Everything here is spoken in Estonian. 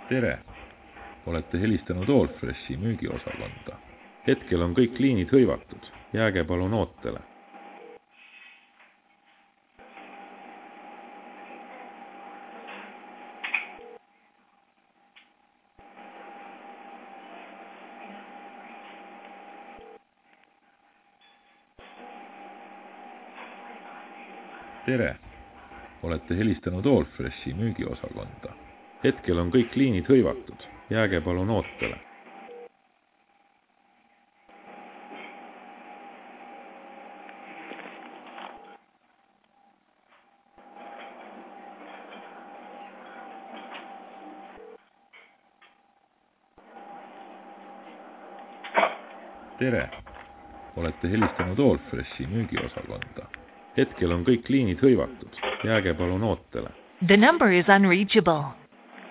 Tere! Olete helistanud Allfreshi müügiosakonda. Hetkel on kõik liinid hõivatud. Jääge palun ootele. Tere! Olete helistanud Allfreshi müügiosakonda. Hetkel on kõik liinid hõivatud. Jääge palun ootele. Tere! Olete helistanud Allfreshi müügiosakonda. Hetkel on kõik liinid hõivatud. Jääge palun ootele. The number is unreachable.